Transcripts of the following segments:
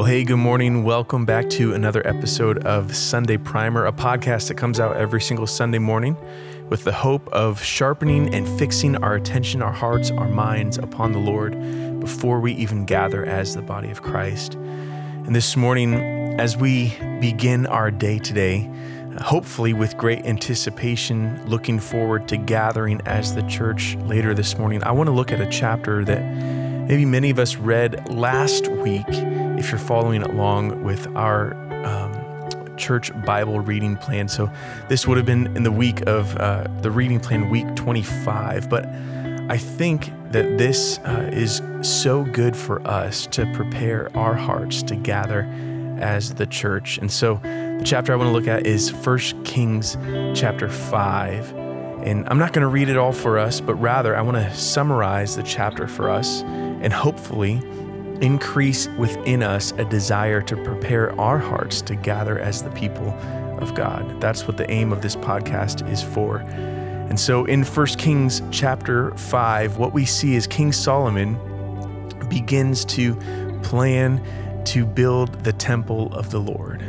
Hey, good morning. Welcome back to another episode of Sunday Primer, a podcast that comes out every single Sunday morning with the hope of sharpening and fixing our attention, our hearts, our minds upon the Lord before we even gather as the body of Christ. And this morning, as we begin our day today, hopefully with great anticipation, looking forward to gathering as the church later this morning, I want to look at a chapter that maybe many of us read last week, if you're following along with our church Bible reading plan. So this would have been in the week of the reading plan, week 25. But I think that this is so good for us to prepare our hearts to gather as the church. And so the chapter I want to look at is 1 Kings chapter 5. And I'm not going to read it all for us, but rather I want to summarize the chapter for us and hopefully increase within us a desire to prepare our hearts to gather as the people of God. That's what the aim of this podcast is for. And so in 1 Kings chapter 5, what we see is King Solomon begins to plan to build the temple of the Lord,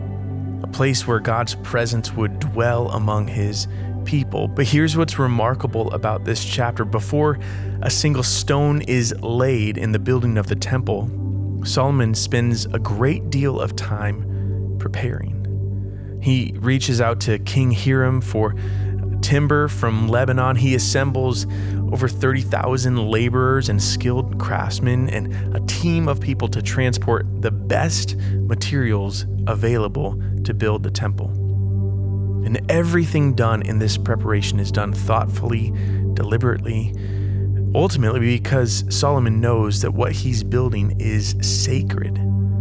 a place where God's presence would dwell among his people. But here's what's remarkable about this chapter. Before a single stone is laid in the building of the temple, Solomon spends a great deal of time preparing. He reaches out to King Hiram for timber from Lebanon. He assembles over 30,000 laborers and skilled craftsmen and a team of people to transport the best materials available to build the temple. And everything done in this preparation is done thoughtfully, deliberately, ultimately because Solomon knows that what he's building is sacred.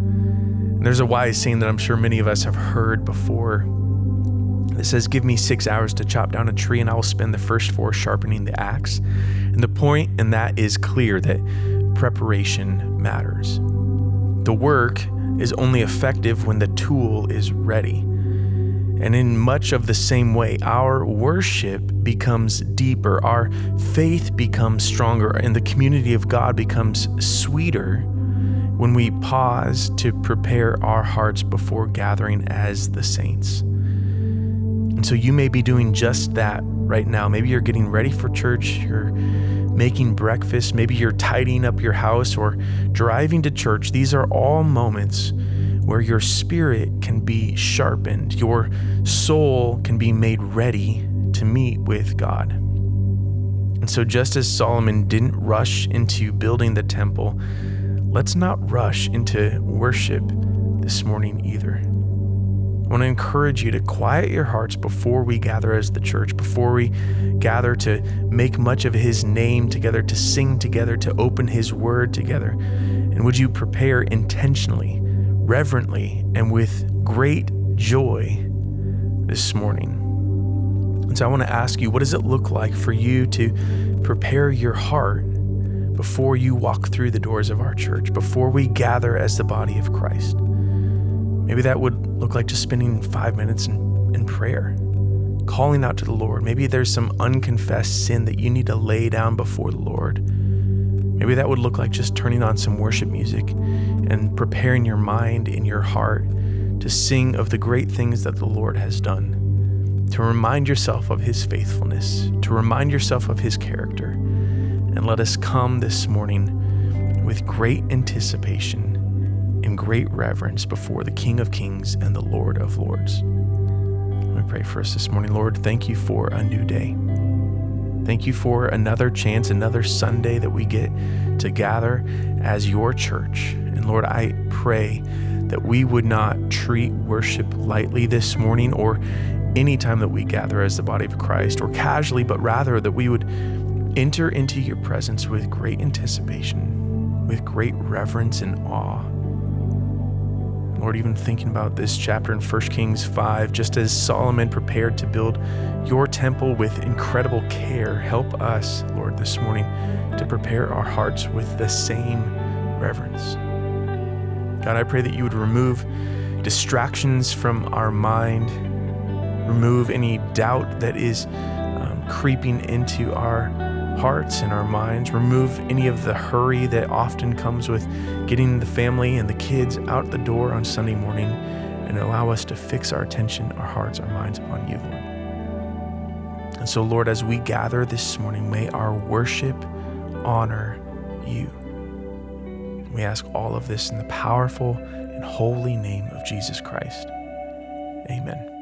And there's a wise saying that I'm sure many of us have heard before. It says, "Give me 6 hours to chop down a tree and I will spend the first 4 sharpening the axe." And the point in that is clear that preparation matters. The work is only effective when the tool is ready. And in much of the same way, our worship becomes deeper, our faith becomes stronger, and the community of God becomes sweeter when we pause to prepare our hearts before gathering as the saints. And so you may be doing just that right now. Maybe you're getting ready for church, you're making breakfast, maybe you're tidying up your house or driving to church. These are all moments where your spirit can be sharpened, your soul can be made ready to meet with God. And so just as Solomon didn't rush into building the temple, let's not rush into worship this morning either. I want to encourage you to quiet your hearts before we gather as the church, before we gather to make much of his name together, to sing together, to open his word together. And would you prepare intentionally, reverently, and with great joy this morning? And so I want to ask you, what does it look like for you to prepare your heart before you walk through the doors of our church, before we gather as the body of Christ? Maybe that would look like just spending 5 minutes in prayer, calling out to the Lord. Maybe there's some unconfessed sin that you need to lay down before the Lord. Maybe that would look like just turning on some worship music and preparing your mind and your heart to sing of the great things that the Lord has done, to remind yourself of his faithfulness, to remind yourself of his character. And let us come this morning with great anticipation and great reverence before the King of Kings and the Lord of Lords. Let me pray for us this morning. Lord, thank you for a new day. Thank you for another chance, another Sunday that we get to gather as your church. And Lord, I pray that we would not treat worship lightly this morning or any time that we gather as the body of Christ or casually, but rather that we would enter into your presence with great anticipation, with great reverence and awe. Lord, even thinking about this chapter in 1 Kings 5, just as Solomon prepared to build your temple with incredible care, help us, Lord, this morning to prepare our hearts with the same reverence. God, I pray that you would remove distractions from our mind, remove any doubt that is creeping into our hearts and our minds. Remove any of the hurry that often comes with getting the family and the kids out the door on Sunday morning, and allow us to fix our attention, our hearts, our minds upon you, Lord. And so, Lord, as we gather this morning, may our worship honor you. We ask all of this in the powerful and holy name of Jesus Christ. Amen.